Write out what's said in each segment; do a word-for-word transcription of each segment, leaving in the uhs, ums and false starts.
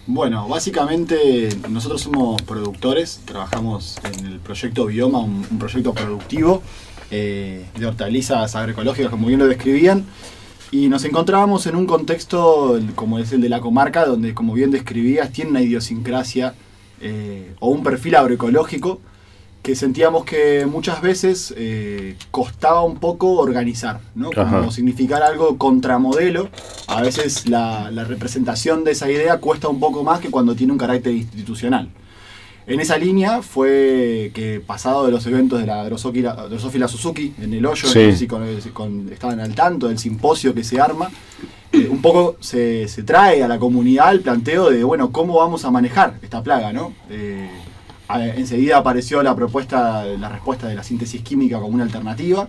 Bueno, básicamente nosotros somos productores, trabajamos en el proyecto Bioma, un, un proyecto productivo eh, de hortalizas agroecológicas, como bien lo describían, y nos encontrábamos en un contexto como es el de la comarca, donde, como bien describías, tiene una idiosincrasia eh, o un perfil agroecológico que sentíamos que muchas veces eh, costaba un poco organizar, ¿no? Como Ajá. significar algo contramodelo. A veces la, la representación de esa idea cuesta un poco más que cuando tiene un carácter institucional. En esa línea fue que, pasado de los eventos de la Drosófila, Drosófila Suzuki en El Hoyo, sí. no sé si con, con, estaban al tanto del simposio que se arma, eh, un poco se, se trae a la comunidad el planteo de, bueno, ¿cómo vamos a manejar esta plaga, ¿no? Eh, Enseguida apareció la propuesta, la respuesta de la síntesis química como una alternativa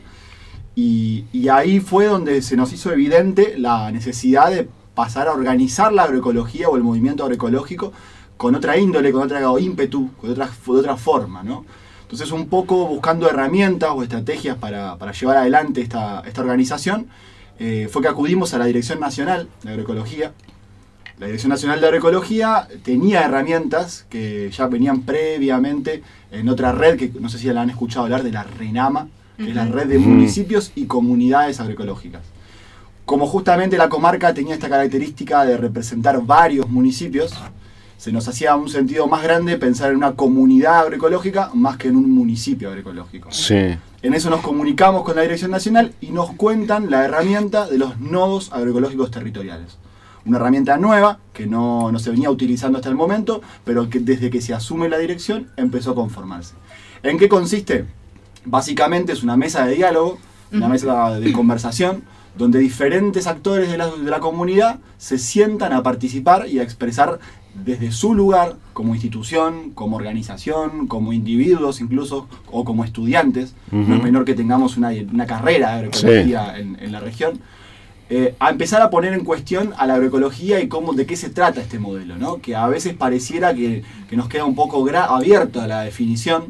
y, y ahí fue donde se nos hizo evidente la necesidad de pasar a organizar la agroecología o el movimiento agroecológico con otra índole, con otro ímpetu, con otra, de otra forma, ¿no? Entonces, un poco buscando herramientas o estrategias para, para llevar adelante esta, esta organización, eh, fue que acudimos a la Dirección Nacional de Agroecología. La Dirección Nacional de Agroecología tenía herramientas que ya venían previamente en otra red, que no sé si la han escuchado hablar, de la RENAMA, que uh-huh. es la red de municipios y comunidades agroecológicas. Como justamente la comarca tenía esta característica de representar varios municipios, se nos hacía un sentido más grande pensar en una comunidad agroecológica más que en un municipio agroecológico. Sí. En eso nos comunicamos con la Dirección Nacional y nos cuentan la herramienta de los nodos agroecológicos territoriales. Una herramienta nueva que no, no se venía utilizando hasta el momento, pero que desde que se asume la dirección empezó a conformarse. ¿En qué consiste? Básicamente es una mesa de diálogo, una mesa de conversación, donde diferentes actores de la, de la comunidad se sientan a participar y a expresar desde su lugar, como institución, como organización, como individuos incluso, o como estudiantes. Uh-huh. No es menor que tengamos una, una carrera de agroecología sí. en, en la región. Eh, a empezar a poner en cuestión a la agroecología y cómo, de qué se trata este modelo, ¿no? Que a veces pareciera que, que nos queda un poco abierto a la definición,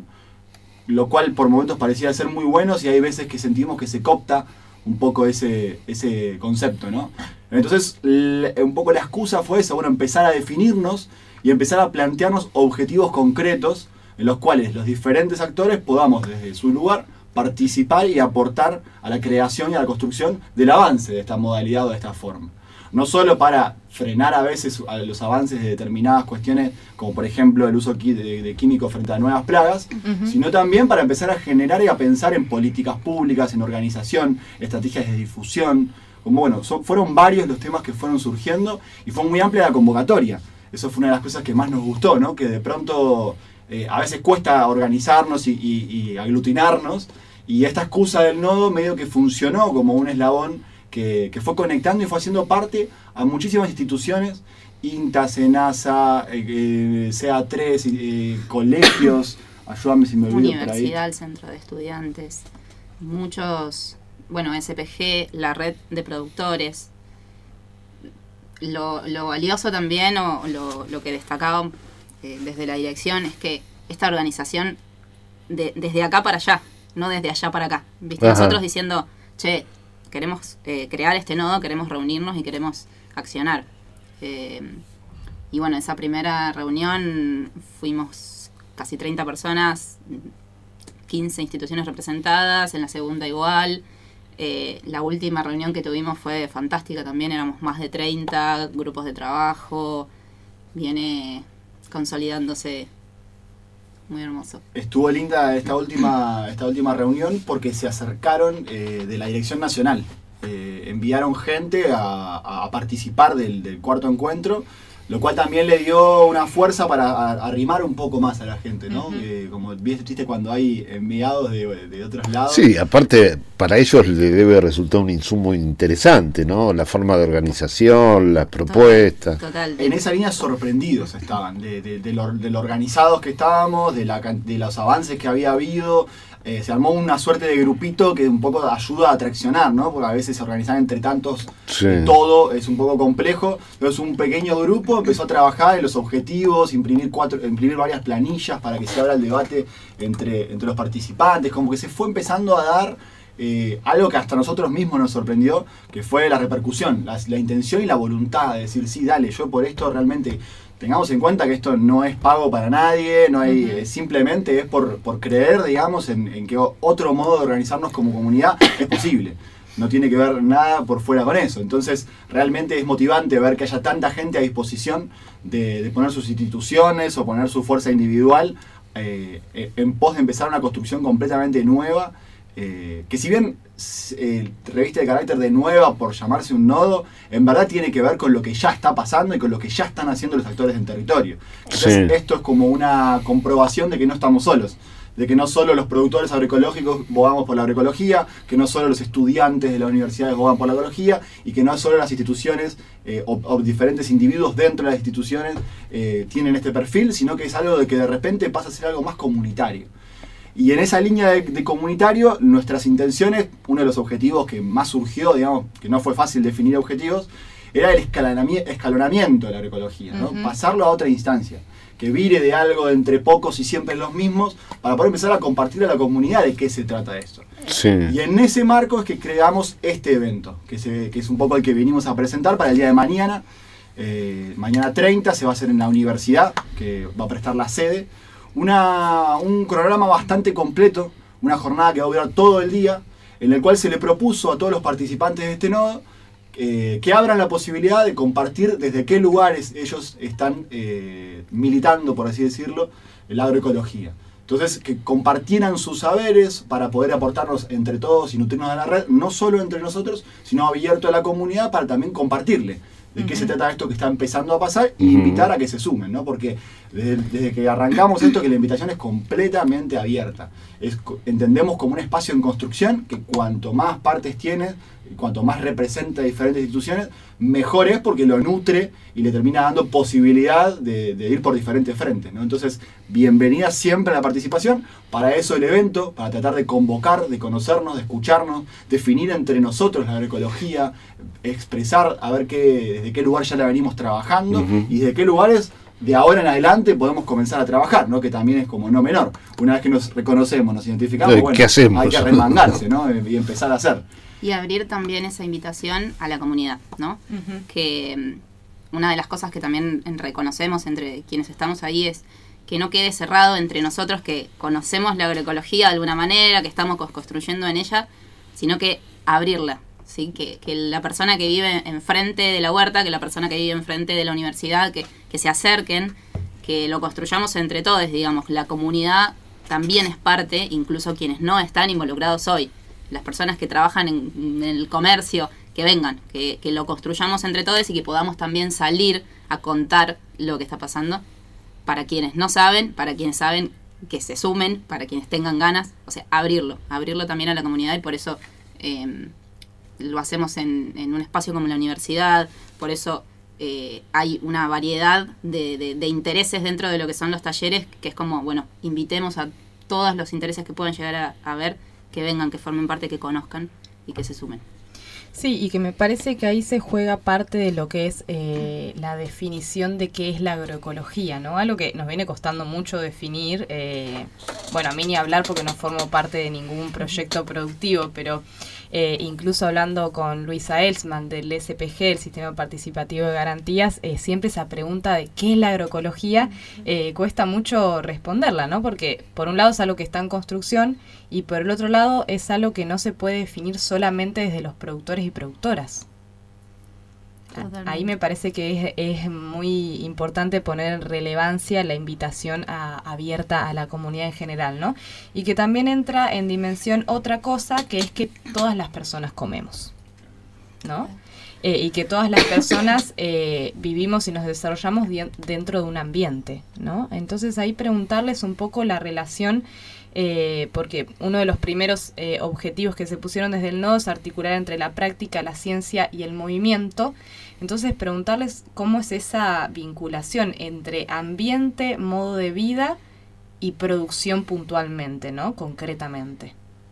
lo cual por momentos pareciera ser muy bueno, y hay veces que sentimos que se coopta un poco ese, ese concepto, ¿no? Entonces, le, un poco la excusa fue esa, bueno, empezar a definirnos y empezar a plantearnos objetivos concretos en los cuales los diferentes actores podamos, desde su lugar, participar y aportar a la creación y a la construcción del avance de esta modalidad o de esta forma. No solo para frenar a veces a los avances de determinadas cuestiones, como por ejemplo el uso de, de químicos frente a nuevas plagas, uh-huh. sino también para empezar a generar y a pensar en políticas públicas, en organización, estrategias de difusión. Como bueno, son, fueron varios los temas que fueron surgiendo y fue muy amplia la convocatoria. Eso fue una de las cosas que más nos gustó, ¿no? Que de pronto eh, a veces cuesta organizarnos y, y, y aglutinarnos, y esta excusa del nodo medio que funcionó como un eslabón que, que fue conectando y fue haciendo parte a muchísimas instituciones, INTA, SENASA, eh, C A tres, eh, colegios, ayúdame si me olvido por ahí. Universidad, el Centro de Estudiantes, muchos, bueno, S P G, la red de productores. Lo, lo valioso también, o lo, lo que destacaba eh, desde la dirección, es que esta organización, de, desde acá para allá, no desde allá para acá, ¿viste? Ajá. Nosotros diciendo, che, queremos eh, crear este nodo, queremos reunirnos y queremos accionar. Eh, y bueno, esa primera reunión fuimos casi treinta personas, quince instituciones representadas, en la segunda igual. Eh, la última reunión que tuvimos fue fantástica también, éramos más de treinta grupos de trabajo, viene consolidándose. Muy hermoso. Estuvo linda esta última, esta última reunión porque se acercaron eh, de la Dirección Nacional. Eh, enviaron gente a, a participar del, del cuarto encuentro, lo cual también le dio una fuerza para a, arrimar un poco más a la gente, ¿no? Uh-huh. Eh, como viste cuando hay enviados de, de otros lados. Sí, aparte para ellos le debe resultar un insumo interesante, ¿no? La forma de organización, las propuestas. Total. En esa línea sorprendidos estaban, de, de, de, lo, de lo organizados que estábamos, de, la, de los avances que había habido. Eh, se armó una suerte de grupito que un poco ayuda a traccionar, ¿no? Porque a veces se organizan entre tantos, sí. todo es un poco complejo. Entonces un pequeño grupo empezó a trabajar en los objetivos, imprimir cuatro, imprimir varias planillas para que se abra el debate entre, entre los participantes. Como que se fue empezando a dar eh, algo que hasta nosotros mismos nos sorprendió, que fue la repercusión, la, la intención y la voluntad de decir, sí, dale, yo por esto realmente tengamos en cuenta que esto no es pago para nadie, no hay, uh-huh. simplemente es por, por creer, digamos, en, en que otro modo de organizarnos como comunidad es posible. No tiene que ver nada por fuera con eso. Entonces, realmente es motivante ver que haya tanta gente a disposición de, de poner sus instituciones o poner su fuerza individual eh, en pos de empezar una construcción completamente nueva, eh, que si bien eh, reviste de carácter de nueva por llamarse un nodo, en verdad tiene que ver con lo que ya está pasando y con lo que ya están haciendo los actores en territorio. Entonces, sí. esto es como una comprobación de que no estamos solos. De que no solo los productores agroecológicos bogamos por la agroecología, que no solo los estudiantes de las universidades bogan por la ecología, y que no solo las instituciones eh, o, o diferentes individuos dentro de las instituciones eh, tienen este perfil, sino que es algo de que de repente pasa a ser algo más comunitario. Y en esa línea de, de comunitario, nuestras intenciones, uno de los objetivos que más surgió, digamos, que no fue fácil definir objetivos, era el escalonamiento de la agroecología, ¿no? Uh-huh. Pasarlo a otra instancia. Que vire de algo de entre pocos y siempre los mismos, para poder empezar a compartir a la comunidad de qué se trata esto. Sí. Y en ese marco es que creamos este evento, que, se, que es un poco el que venimos a presentar para el día de mañana. Eh, mañana treinta se va a hacer en la universidad, que va a prestar la sede. Una, un programa bastante completo, una jornada que va a durar todo el día, en el cual se le propuso a todos los participantes de este nodo Eh, que abran la posibilidad de compartir desde qué lugares ellos están eh, militando, por así decirlo, la agroecología. Entonces, que compartieran sus saberes para poder aportarnos entre todos y nutrirnos de la red, no solo entre nosotros, sino abierto a la comunidad para también compartirle de uh-huh. qué se trata esto que está empezando a pasar y uh-huh. invitar a que se sumen, ¿no? Porque desde, desde que arrancamos esto, que la invitación es completamente abierta. Es, entendemos como un espacio en construcción que cuanto más partes tiene, cuanto más representa diferentes instituciones, mejor es porque lo nutre y le termina dando posibilidad de, de ir por diferentes frentes, ¿no? Entonces, bienvenida siempre a la participación. Para eso el evento, para tratar de convocar, de conocernos, de escucharnos, definir entre nosotros la agroecología, expresar a ver qué, desde qué lugar ya la venimos trabajando uh-huh. y desde qué lugares de ahora en adelante podemos comenzar a trabajar, ¿no? Que también es como no menor. Una vez que nos reconocemos, nos identificamos, bueno, ¿qué hacemos? Hay que remangarse, ¿no? Y empezar a hacer. Y abrir también esa invitación a la comunidad, ¿no? Uh-huh. Que um, una de las cosas que también reconocemos entre quienes estamos ahí es que no quede cerrado entre nosotros que conocemos la agroecología de alguna manera, que estamos construyendo en ella, sino que abrirla, ¿sí? Que, que la persona que vive enfrente de la huerta, que la persona que vive enfrente de la universidad, que, que se acerquen, que lo construyamos entre todos, digamos. La comunidad también es parte, incluso quienes no están involucrados hoy. Las personas que trabajan en, en el comercio, que vengan, que, que lo construyamos entre todos y que podamos también salir a contar lo que está pasando para quienes no saben, para quienes saben que se sumen, para quienes tengan ganas, o sea, abrirlo, abrirlo también a la comunidad y por eso eh, lo hacemos en, en un espacio como la universidad, por eso eh, hay una variedad de, de, de intereses dentro de lo que son los talleres, que es como, bueno, invitemos a todos los intereses que puedan llegar a, a ver, que vengan, que formen parte, que conozcan y que se sumen. Sí, y que me parece que ahí se juega parte de lo que es eh, la definición de qué es la agroecología, ¿no? Algo que nos viene costando mucho definir. Eh, bueno, a mí ni hablar porque no formo parte de ningún proyecto productivo, pero eh, incluso hablando con Luisa Elsman del S P G, el Sistema Participativo de Garantías, eh, siempre esa pregunta de qué es la agroecología eh, cuesta mucho responderla, ¿no? Porque por un lado es algo que está en construcción y por el otro lado es algo que no se puede definir solamente desde los productores y productoras. Totalmente. Ahí me parece que es, es muy importante poner en relevancia la invitación a, abierta a la comunidad en general, ¿no? Y que también entra en dimensión otra cosa, que es que todas las personas comemos, ¿no? Eh, y que todas las personas eh, vivimos y nos desarrollamos di- dentro de un ambiente, ¿no? Entonces ahí preguntarles un poco la relación. Eh, porque uno de los primeros eh, objetivos que se pusieron desde el nodo es articular entre la práctica, la ciencia y el movimiento. Entonces preguntarles cómo es esa vinculación entre ambiente, modo de vida y producción puntualmente, ¿no? Concretamente.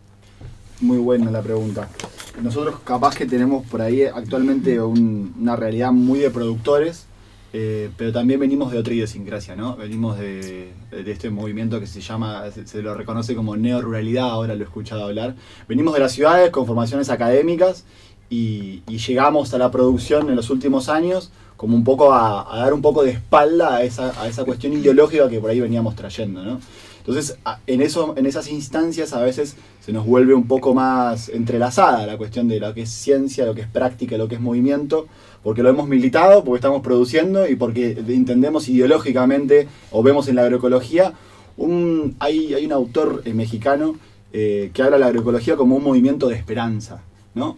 Muy buena la pregunta. Nosotros capaz que tenemos por ahí actualmente un, una realidad muy de productores, Eh, pero también venimos de otra idiosincrasia, ¿no? Venimos de, de este movimiento que se llama, se, se lo reconoce como neoruralidad, ahora lo he escuchado hablar. Venimos de las ciudades con formaciones académicas y, y llegamos a la producción en los últimos años como un poco a, a dar un poco de espalda a esa, a esa cuestión ideológica que por ahí veníamos trayendo, ¿no? Entonces, en, eso, en esas instancias a veces se nos vuelve un poco más entrelazada la cuestión de lo que es ciencia, lo que es práctica, lo que es movimiento, porque lo hemos militado, porque estamos produciendo y porque entendemos ideológicamente o vemos en la agroecología. Un, hay, hay un autor eh, mexicano eh, que habla de la agroecología como un movimiento de esperanza, ¿no?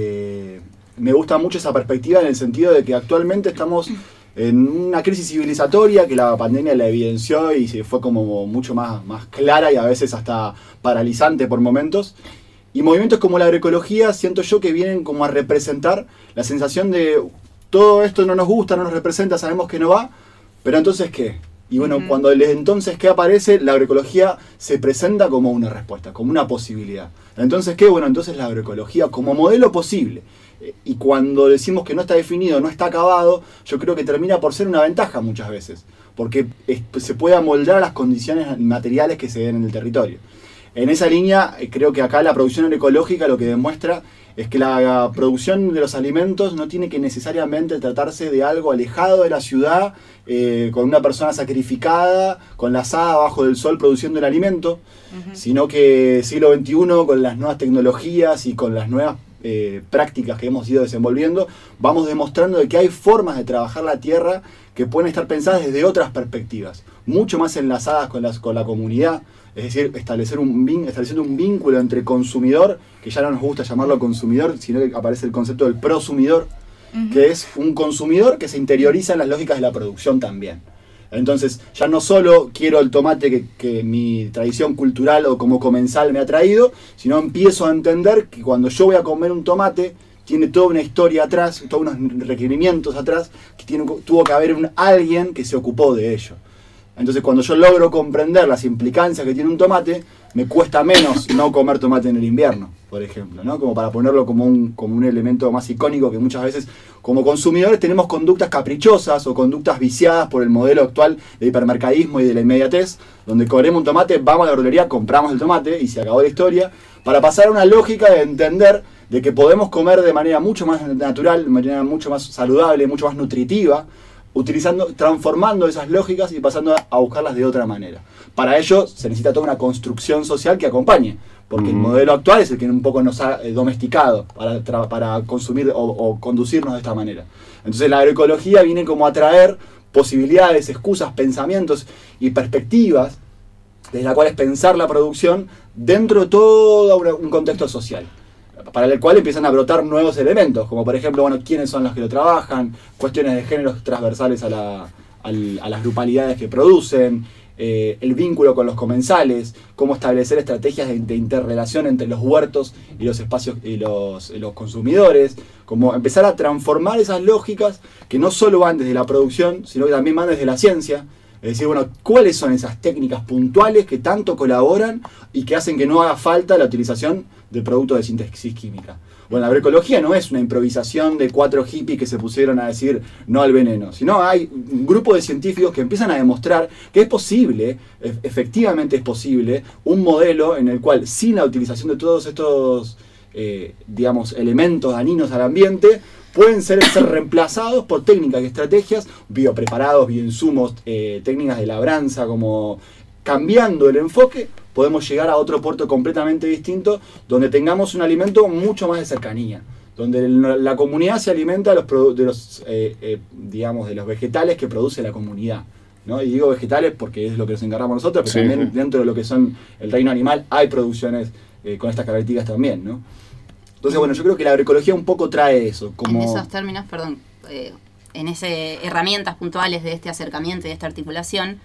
Eh, me gusta mucho esa perspectiva en el sentido de que actualmente estamos en una crisis civilizatoria que la pandemia la evidenció y se fue como mucho más, más clara y a veces hasta paralizante por momentos. Y movimientos como la agroecología siento yo que vienen como a representar la sensación de todo esto no nos gusta, no nos representa, sabemos que no va, pero entonces ¿qué? Y bueno, uh-huh. cuando el entonces ¿qué aparece? La agroecología se presenta como una respuesta, como una posibilidad. Entonces ¿qué? Bueno, entonces la agroecología como modelo posible. Y cuando decimos que no está definido, no está acabado, yo creo que termina por ser una ventaja muchas veces, porque es, se puede amoldar a las condiciones materiales que se den en el territorio. En esa línea, creo que acá la producción agroecológica lo que demuestra es que la producción de los alimentos no tiene que necesariamente tratarse de algo alejado de la ciudad, eh, con una persona sacrificada, con la asada bajo del sol produciendo el alimento, uh-huh. sino que siglo veintiuno, con las nuevas tecnologías y con las nuevas Eh, prácticas que hemos ido desenvolviendo, vamos demostrando de que hay formas de trabajar la tierra que pueden estar pensadas desde otras perspectivas, mucho más enlazadas con, las, con la comunidad, es decir, establecer un, estableciendo un vínculo entre consumidor, que ya no nos gusta llamarlo consumidor, sino que aparece el concepto del prosumidor, uh-huh. que es un consumidor que se interioriza en las lógicas de la producción también. Entonces, ya no solo quiero el tomate que, que mi tradición cultural o como comensal me ha traído, sino empiezo a entender que cuando yo voy a comer un tomate, tiene toda una historia atrás, todos unos requerimientos atrás, que tiene, tuvo que haber un alguien que se ocupó de ello. Entonces, cuando yo logro comprender las implicancias que tiene un tomate, me cuesta menos no comer tomate en el invierno, por ejemplo, ¿no? Como para ponerlo como un, como un elemento más icónico, que muchas veces como consumidores tenemos conductas caprichosas o conductas viciadas por el modelo actual de hipermercadismo y de la inmediatez, donde queremos un tomate, vamos a la verdulería, compramos el tomate y se acabó la historia, para pasar a una lógica de entender de que podemos comer de manera mucho más natural, de manera mucho más saludable, mucho más nutritiva, utilizando, transformando esas lógicas y pasando a buscarlas de otra manera. Para ello se necesita toda una construcción social que acompañe, porque mm. el modelo actual es el que un poco nos ha domesticado para, para consumir o, o conducirnos de esta manera. Entonces la agroecología viene como a traer posibilidades, excusas, pensamientos y perspectivas desde las cuales pensar la producción dentro de todo una, un contexto social, para el cual empiezan a brotar nuevos elementos, como por ejemplo, bueno, quiénes son los que lo trabajan, cuestiones de géneros transversales a, la, a, a las grupalidades que producen, eh, el vínculo con los comensales, cómo establecer estrategias de, de interrelación entre los huertos y los espacios y los, y los consumidores, como empezar a transformar esas lógicas que no solo van desde la producción, sino que también van desde la ciencia. Es decir, bueno, ¿cuáles son esas técnicas puntuales que tanto colaboran y que hacen que no haga falta la utilización de productos de síntesis química? Bueno, la agroecología no es una improvisación de cuatro hippies que se pusieron a decir no al veneno, sino hay un grupo de científicos que empiezan a demostrar que es posible, efectivamente es posible, un modelo en el cual sin la utilización de todos estos, eh, digamos, elementos dañinos al ambiente, pueden ser, ser reemplazados por técnicas y estrategias, biopreparados, bioinsumos, eh, técnicas de labranza, como cambiando el enfoque, podemos llegar a otro puerto completamente distinto, donde tengamos un alimento mucho más de cercanía, donde el, la comunidad se alimenta de los, de los eh, eh, digamos, de los vegetales que produce la comunidad, ¿no? Y digo vegetales porque es lo que nos encargamos nosotros, pero sí, también sí. Dentro de lo que son el reino animal hay producciones eh, con estas características también, ¿no? Entonces, bueno, yo creo que la agroecología un poco trae eso. Como... En esos términos, perdón, eh, en esas herramientas puntuales de este acercamiento y de esta articulación,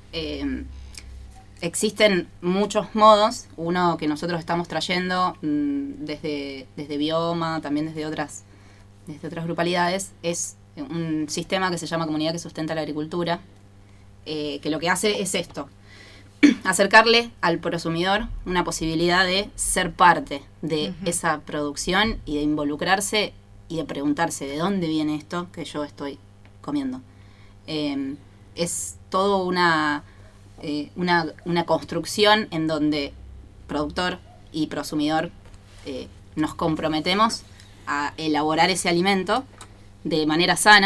eh, existen muchos modos. Uno que nosotros estamos trayendo mmm, desde, desde Bioma, también desde otras, desde otras grupalidades, es un sistema que se llama Comunidad que Sustenta la Agricultura, eh, que lo que hace es esto. Acercarle al prosumidor una posibilidad de ser parte de uh-huh. esa producción y de involucrarse y de preguntarse de dónde viene esto que yo estoy comiendo. Eh, es todo una, eh, una, una construcción en donde productor y prosumidor eh, nos comprometemos a elaborar ese alimento de manera sana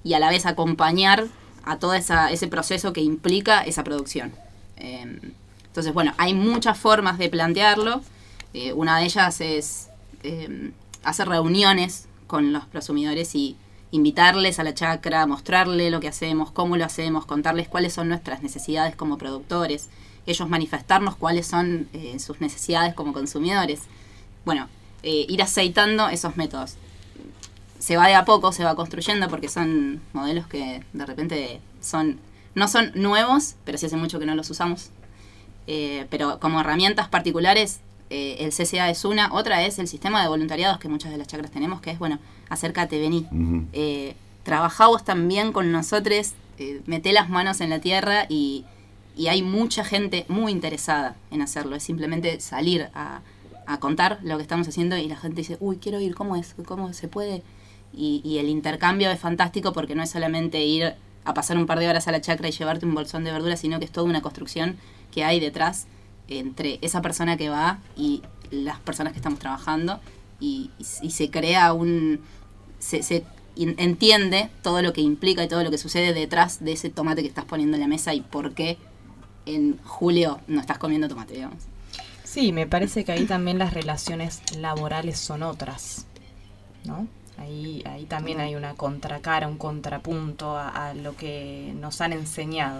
y a la vez acompañar a todo esa, ese proceso que implica esa producción. Eh, entonces, bueno, hay muchas formas de plantearlo. Eh, una de ellas es eh, hacer reuniones con los prosumidores y invitarles a la chacra, mostrarles lo que hacemos, cómo lo hacemos, contarles cuáles son nuestras necesidades como productores, ellos manifestarnos cuáles son eh, sus necesidades como consumidores. Bueno, eh, ir aceitando esos métodos. Se va de a poco, se va construyendo porque son modelos que de repente son no son nuevos, pero sí hace mucho que no los usamos. Eh, pero como herramientas particulares, eh, el C C A es una. Otra es el sistema de voluntariados que muchas de las chacras tenemos, que es, bueno, acércate, vení. Uh-huh. Eh, trabajá vos también con nosotros, eh, meté las manos en la tierra y, y hay mucha gente muy interesada en hacerlo. Es simplemente salir a, a contar lo que estamos haciendo y la gente dice, uy, quiero ir, ¿cómo es? ¿Cómo se puede? Y, y el intercambio es fantástico porque no es solamente ir a pasar un par de horas a la chacra y llevarte un bolsón de verduras, sino que es toda una construcción que hay detrás entre esa persona que va y las personas que estamos trabajando y, y, y se crea un... Se, se entiende todo lo que implica y todo lo que sucede detrás de ese tomate que estás poniendo en la mesa y por qué en julio no estás comiendo tomate, digamos. Sí, me parece que ahí también las relaciones laborales son otras, ¿no? Ahí, ahí también hay una contracara, un contrapunto a, a lo que nos han enseñado.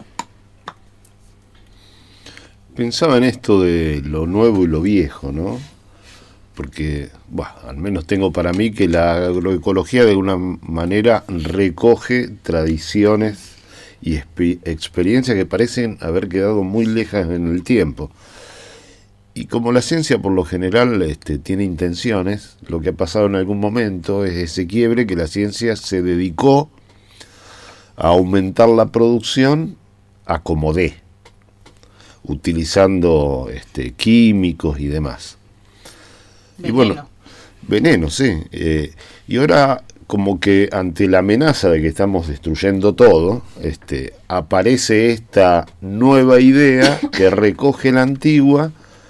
Pensaba en esto de lo nuevo y lo viejo, ¿no? Porque, bueno, al menos tengo para mí que la agroecología de alguna manera recoge tradiciones y exp- experiencias que parecen haber quedado muy lejas en el tiempo. Y como la ciencia por lo general este, tiene intenciones, lo que ha pasado en algún momento es ese quiebre que la ciencia se dedicó a aumentar la producción a como dé, utilizando este, químicos y demás. Veneno. Y bueno, veneno, sí. Eh, y ahora, como que ante la amenaza de que estamos destruyendo todo, este, aparece esta nueva idea que recoge la antigua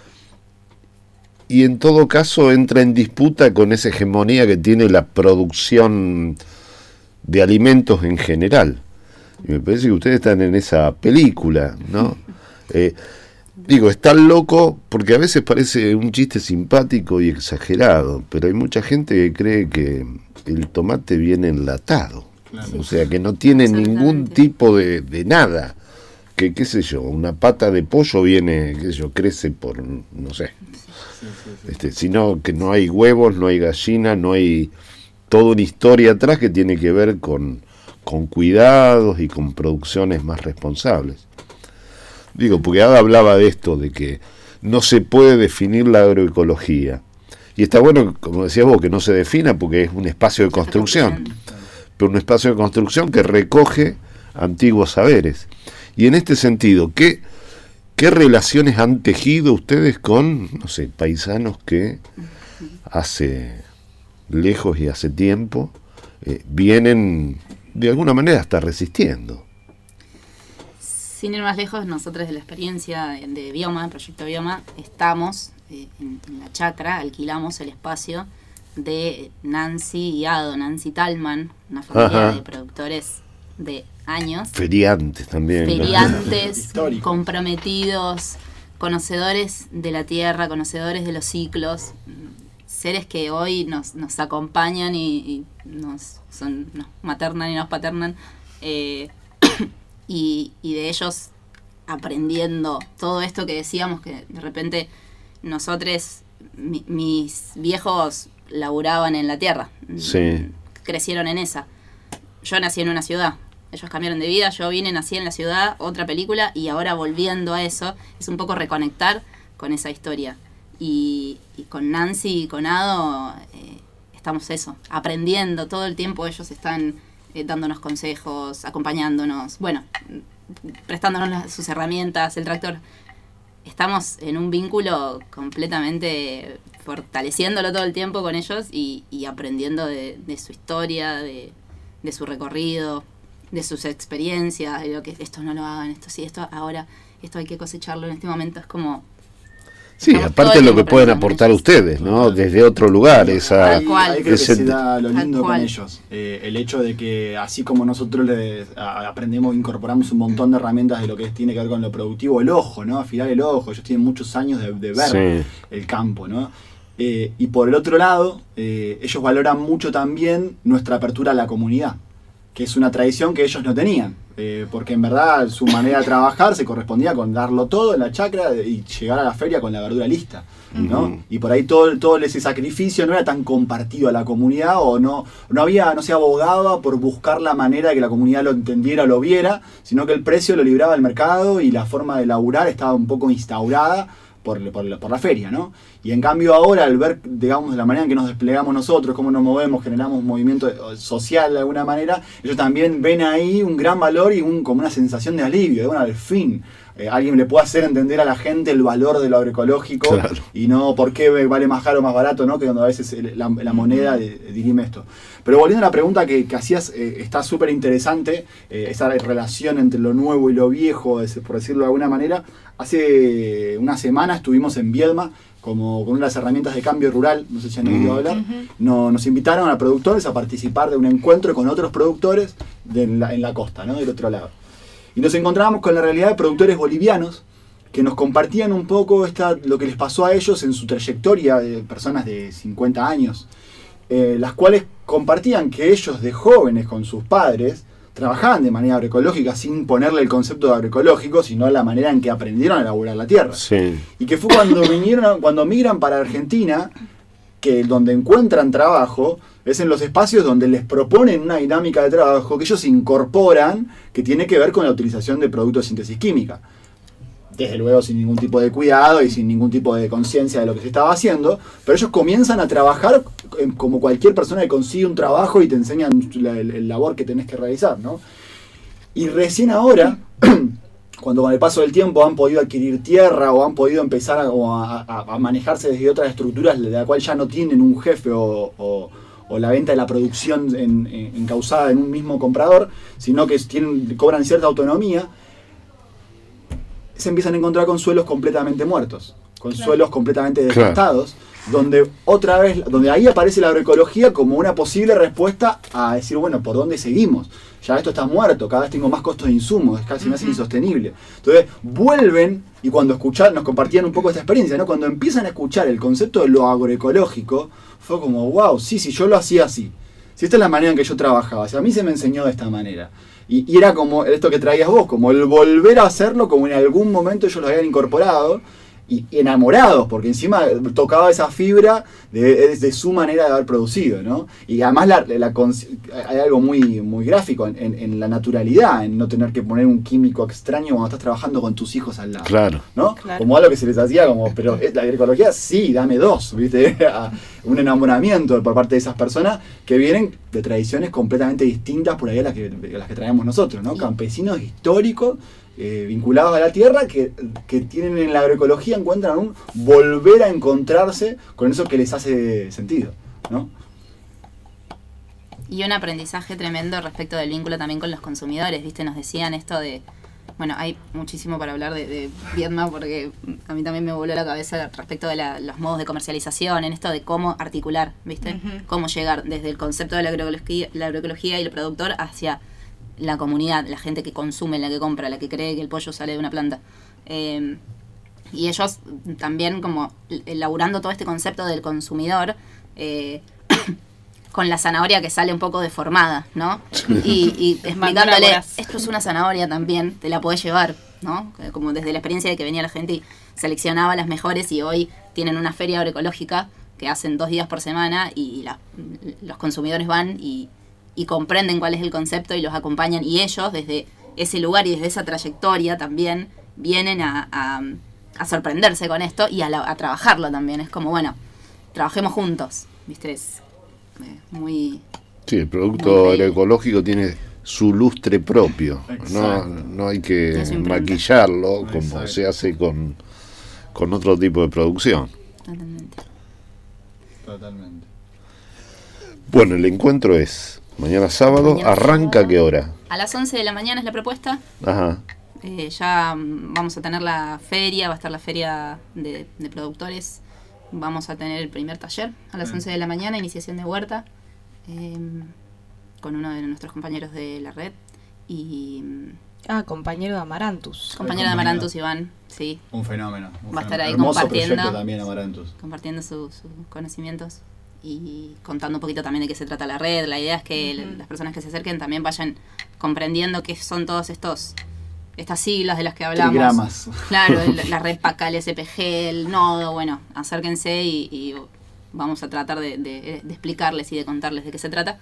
y en todo caso entra en disputa con esa hegemonía que tiene la producción de alimentos en general. Y me parece que ustedes están en esa película, ¿no? Eh, digo, está loco porque a veces parece un chiste simpático y exagerado, pero hay mucha gente que cree que el tomate viene enlatado, claro. O sea, que no tiene ningún tipo de, de nada, que qué sé yo, una pata de pollo viene, qué sé yo, crece por, no sé, sí, sí, sí. Este, sino que no hay huevos, no hay gallina, no hay toda una historia atrás que tiene que ver con, con cuidados y con producciones más responsables. Digo, porque Ada hablaba de esto, de que no se puede definir la agroecología. Y está bueno, como decías vos, que no se defina porque es un espacio de construcción. Pero un espacio de construcción que recoge antiguos saberes. Y en este sentido, ¿qué, qué relaciones han tejido ustedes con, no sé, paisanos que hace lejos y hace tiempo eh, vienen de alguna manera hasta resistiendo? Sin ir más lejos, nosotros de la experiencia de Bioma, el proyecto Bioma, estamos eh, en, en la chacra, alquilamos el espacio de Nancy y Ado, Nancy Talman, una familia Ajá. de productores de años. Feriantes también. Feriantes, comprometidos, conocedores de la tierra, conocedores de los ciclos, seres que hoy nos, nos acompañan y, y nos, son, nos maternan y nos paternan. Eh, Y, y de ellos aprendiendo todo esto que decíamos, que de repente nosotros, mi, mis viejos laburaban en la tierra, sí. Crecieron en esa. Yo nací en una ciudad, ellos cambiaron de vida, yo vine, nací en la ciudad, otra película, y ahora volviendo a eso, es un poco reconectar con esa historia. Y, y con Nancy y con Ado eh, estamos eso, aprendiendo todo el tiempo, ellos están... Eh, dándonos consejos, acompañándonos, bueno, prestándonos las, sus herramientas, el tractor. Estamos en un vínculo completamente fortaleciéndolo todo el tiempo con ellos y, y aprendiendo de, de su historia, de, de su recorrido, de sus experiencias, de lo que esto no lo hagan, esto sí, esto ahora, esto hay que cosecharlo en este momento. Es como Sí, Estamos todo aparte el lo que tiempo pueden aprendiendo con aportar ellos. ustedes, ¿no? Desde otro lugar, esa... Tal cual. Ahí creo que ese- se da lo Tal lindo con cual. ellos. Eh, el hecho de que así como nosotros les a- aprendemos, incorporamos un montón de herramientas de lo que tiene que ver con lo productivo, el ojo, ¿no? Afilar el ojo. Ellos tienen muchos años de, de ver Sí. el campo, ¿no? Eh, y por el otro lado, eh, ellos valoran mucho también nuestra apertura a la comunidad, que es una tradición que ellos no tenían. Eh, porque en verdad su manera de trabajar se correspondía con darlo todo en la chacra y llegar a la feria con la verdura lista, ¿no? Ujú. Y por ahí todo, todo ese sacrificio no era tan compartido a la comunidad, o no, no había, no se abogaba por buscar la manera de que la comunidad lo entendiera o lo viera, sino que el precio lo libraba el mercado y la forma de laburar estaba un poco instaurada por, por, la, por la feria, ¿no? Y en cambio ahora, al ver, digamos, de la manera en que nos desplegamos nosotros, cómo nos movemos, generamos un movimiento social de alguna manera, ellos también ven ahí un gran valor y un, como una sensación de alivio, de bueno, al fin, eh, alguien le puede hacer entender a la gente el valor de lo agroecológico, Claro. y no por qué vale más caro o más barato, ¿no? Que cuando a veces el- la, la moneda eh, dirime esto. Pero volviendo a la pregunta que, que hacías, eh, está súper interesante, eh, esa relación entre lo nuevo y lo viejo, ese- por decirlo de alguna manera. Hace una semana estuvimos en Viedma como con una de las herramientas de cambio rural, no sé si han oído Mm. hablar. No, nos invitaron a productores a participar de un encuentro con otros productores de en, la, en la costa, ¿no? Del otro lado. Y nos encontramos con la realidad de productores bolivianos que nos compartían un poco esta, lo que les pasó a ellos en su trayectoria, de personas de cincuenta años, eh, las cuales compartían que ellos de jóvenes con sus padres trabajaban de manera agroecológica sin ponerle el concepto de agroecológico, sino la manera en que aprendieron a elaborar la tierra. Sí. Y que fue cuando vinieron, cuando migran para Argentina, que donde encuentran trabajo es en los espacios donde les proponen una dinámica de trabajo que ellos incorporan, que tiene que ver con la utilización de productos de síntesis química. Desde luego sin ningún tipo de cuidado y sin ningún tipo de conciencia de lo que se estaba haciendo, pero ellos comienzan a trabajar eh, como cualquier persona que consigue un trabajo y te enseñan la, el, el labor que tenés que realizar, ¿no? Y recién ahora, cuando con el paso del tiempo han podido adquirir tierra o han podido empezar a, o a, a- a manejarse desde otras estructuras de la cual ya no tienen un jefe o, o- o la venta de la producción en, en- encauzada en un mismo comprador, sino que tienen, cobran cierta autonomía, se empiezan a encontrar con suelos completamente muertos, con Claro. suelos completamente Claro. devastados, donde otra vez, donde ahí aparece la agroecología como una posible respuesta a decir, bueno, ¿por dónde seguimos? Ya esto está muerto, cada vez tengo más costos de insumos, es casi me hace insostenible. Entonces vuelven y cuando escuchan, nos compartían un poco esta experiencia, ¿no? Cuando empiezan a escuchar el concepto de lo agroecológico, fue como, wow, sí, sí, yo lo hacía así. Si esta es la manera en que yo trabajaba, si a mí se me enseñó de esta manera. Y, y era como esto que traías vos, como el volver a hacerlo como en algún momento ellos lo habían incorporado, y enamorados, porque encima tocaba esa fibra de, de su manera de haber producido, ¿no? Y además la, la cons- hay algo muy, muy gráfico en, en- en la naturalidad, en no tener que poner un químico extraño cuando estás trabajando con tus hijos al lado. Claro. ¿No? Claro. Como algo que se les hacía como, pero eh, la agroecología sí, dame dos, ¿viste? A- un enamoramiento por parte de esas personas que vienen de tradiciones completamente distintas por ahí a las que, a las que traemos nosotros, ¿no? Campesinos históricos eh, vinculados a la tierra que, que tienen en la agroecología, encuentran un volver a encontrarse con eso que les hace sentido, ¿no? Y un aprendizaje tremendo respecto del vínculo también con los consumidores, ¿viste? Nos decían esto de... Bueno, hay muchísimo para hablar de, de Viedma porque a mí también me voló la cabeza respecto de la- los modos de comercialización, en esto de cómo articular, ¿viste? Ujú. Cómo llegar desde el concepto de la agroecología, la agroecología y el productor hacia la comunidad, la gente que consume, la que compra, la que cree que el pollo sale de una planta. Eh, y ellos también como elaborando todo este concepto del consumidor, eh, con la zanahoria que sale un poco deformada, ¿no? Y, y explicándole, Mandrágoras. esto es una zanahoria también, te la podés llevar, ¿no? Como desde la experiencia de que venía la gente y seleccionaba las mejores y hoy tienen una feria agroecológica que hacen dos días por semana y la- los consumidores van y, y comprenden cuál es el concepto y los acompañan y ellos desde ese lugar y desde esa trayectoria también vienen a, a- a sorprenderse con esto y a, la- a trabajarlo también. Es como, bueno, trabajemos juntos, ¿viste? Es eh, muy... Sí, el Muy producto increíble. agroecológico tiene su lustre propio. No, Exacto. no hay que Tiene su impronta. maquillarlo como Exacto. se hace con, con otro tipo de producción. Totalmente. Totalmente. Bueno, el encuentro es mañana sábado. Mañana ¿Arranca sábado. a qué hora? A las once de la mañana es la propuesta. Ajá. eh, ya mm, vamos a tener la feria, va a estar la feria de, de productores. Vamos a tener el primer taller a las Mm. once de la mañana, iniciación de huerta, eh, con uno de nuestros compañeros de la red. Y mm, Ah, compañero de Amarantus. compañero de compañero. Amarantus, Iván, sí, Un fenómeno. Un Va a estar fenómeno. ahí Hermoso compartiendo. proyecto también, Amarantus. compartiendo su- sus conocimientos y contando un poquito también de qué se trata la red. La idea es que Ujú. l- las personas que se acerquen también vayan comprendiendo qué son todos estos estas siglas de las que hablamos. Trigramas. Claro, el- la red PACA, el S P G, el nodo, bueno, acérquense y, y vamos a tratar de, de- de explicarles y de contarles de qué se trata.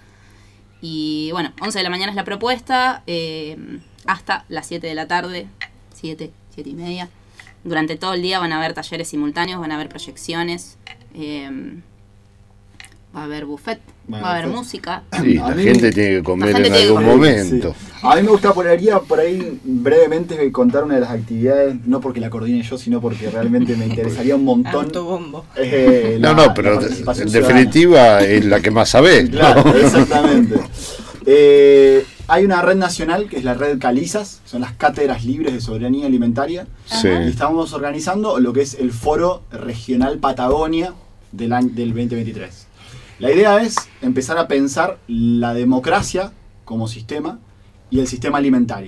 Y bueno, once de la mañana es la propuesta, eh, hasta las siete de la tarde, siete, siete y media. Durante todo el día van a haber talleres simultáneos, van a haber proyecciones, eh, va a haber buffet, Va a va a haber haber buffet. música. Sí, A la mí- gente tiene que comer gente en tiene que algún comer. momento. Sí. A mí me gusta poner por ahí brevemente contar una de las actividades, no porque la coordine yo, sino porque realmente me interesaría un montón. Autobombo. eh, No, la- no, la pero participación en ciudadana. definitiva es la que más sabés. ¿no? Claro, exactamente. Eh, hay una red nacional que es la red Calizas, son las cátedras libres de soberanía alimentaria. Sí. Y estamos organizando lo que es el Foro Regional Patagonia del, año, del veinte veintitrés. La idea es empezar a pensar la democracia como sistema y el sistema alimentario.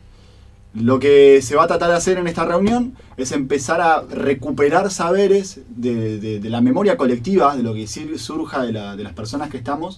Lo que se va a tratar de hacer en esta reunión es empezar a recuperar saberes de, de- de la memoria colectiva, de lo que sir- surja de, la- de las personas que estamos.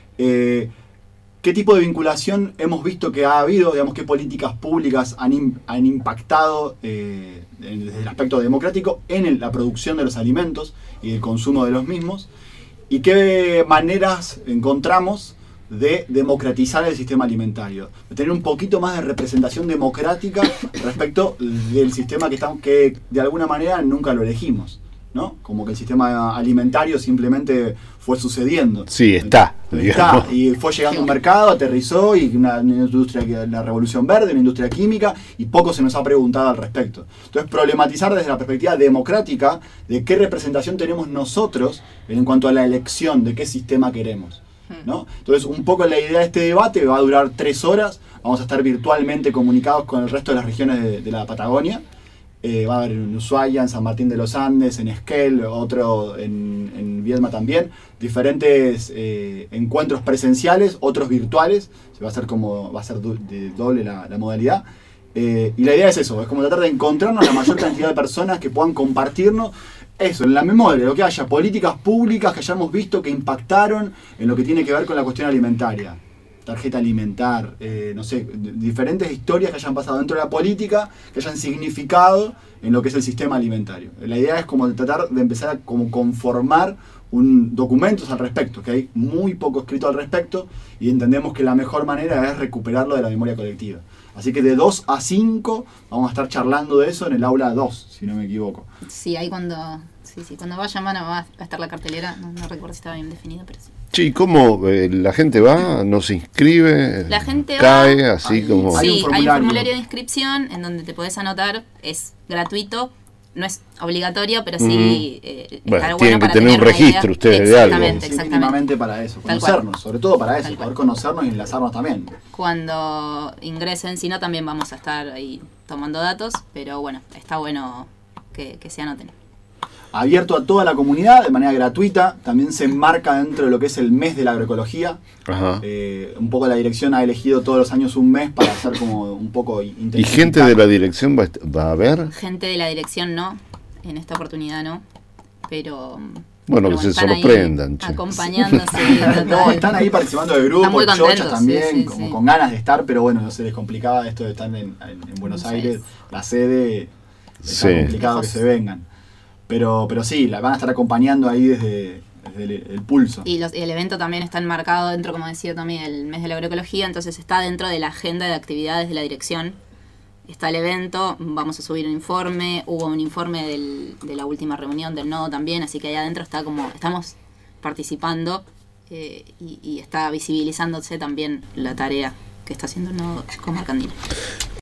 Eh, ¿Qué tipo de vinculación hemos visto que ha habido? Digamos, ¿qué políticas públicas han, im- han impactado eh, en- desde el aspecto democrático en el- la producción de los alimentos y el consumo de los mismos? ¿Y qué maneras encontramos de democratizar el sistema alimentario? De tener un poquito más de representación democrática respecto del sistema que, estamos, que de alguna manera nunca lo elegimos, ¿no? Como que el sistema alimentario simplemente fue sucediendo. Sí, está, digamos. Está, y fue llegando a un mercado, aterrizó, y una, una industria, que- la revolución verde, una industria química, y poco se nos ha preguntado al respecto. Entonces, problematizar desde la perspectiva democrática de qué representación tenemos nosotros en cuanto a la elección de qué sistema queremos, ¿no? Entonces, un poco la idea de este debate va a durar tres horas, vamos a estar virtualmente comunicados con el resto de las regiones de, de la Patagonia. Eh, va a haber en Ushuaia, en San Martín de los Andes, en Esquel, otro en, en Viedma también. Diferentes eh, encuentros presenciales, otros virtuales. Se va a hacer como va a ser du- de doble la, la modalidad. Eh, y la idea es eso, es como tratar de encontrarnos la mayor cantidad de personas que puedan compartirnos eso, en la memoria, lo que haya, políticas públicas que hayamos visto que impactaron en lo que tiene que ver con la cuestión alimentaria. Tarjeta alimentar, eh, no sé, d- diferentes historias que hayan pasado dentro de la política, que hayan significado en lo que es el sistema alimentario. La idea es como de tratar de empezar a como conformar un documentos al respecto, que hay muy poco escrito al respecto, y entendemos que la mejor manera es recuperarlo de la memoria colectiva. Así que de dos a cinco vamos a estar charlando de eso en el aula dos, si no me equivoco. Sí, ahí cuando sí, sí, cuando vayan van a, va a estar la cartelera, no, no recuerdo si estaba bien definido, pero sí. Sí, ¿cómo eh, la gente va? ¿No se inscribe? La gente cae va- así Hay- como... hay Sí, un hay un formulario. formulario de inscripción en donde te podés anotar, es gratuito, no es obligatorio, pero sí eh, Bueno, estará tienen bueno que para tener un una registro idea. ustedes de algo. Exactamente, Sí, exactamente. mínimamente para eso, Tal conocernos, cual. sobre todo para eso, Tal poder cual. conocernos y enlazarnos también. Cuando ingresen, si no, también vamos a estar ahí tomando datos, pero bueno, está bueno que, que se anoten. Abierto a toda la comunidad de manera gratuita, también se enmarca dentro de lo que es el mes de la agroecología. Ajá. Eh, un poco la dirección ha elegido todos los años un mes para hacer como un poco ¿Y intensificar. gente de la dirección va a, est- va a haber? Gente de la dirección no, en esta oportunidad no, pero... Bueno, pero que se están ahí sorprendan, che. Acompañándose. No, están ahí participando de Están muy grupos, contentos, chochas también, sí, sí, como sí. con ganas de estar, pero bueno, no se les complicaba esto de estar en, en- en Buenos Buenos Aires, Aires. la sede, está Sí. complicado Lejos. que se vengan. Pero, pero sí, la van a estar acompañando ahí desde, desde el, el pulso. Y los- el evento también está enmarcado dentro, como decía también, el mes de la agroecología, entonces está dentro de la agenda de actividades de la dirección. Está el evento, vamos a subir un informe, hubo un informe del- de la última reunión del nodo también, así que ahí adentro está como, estamos participando eh, y, y está visibilizándose también la tarea que está haciendo el nodo Comarca Andina.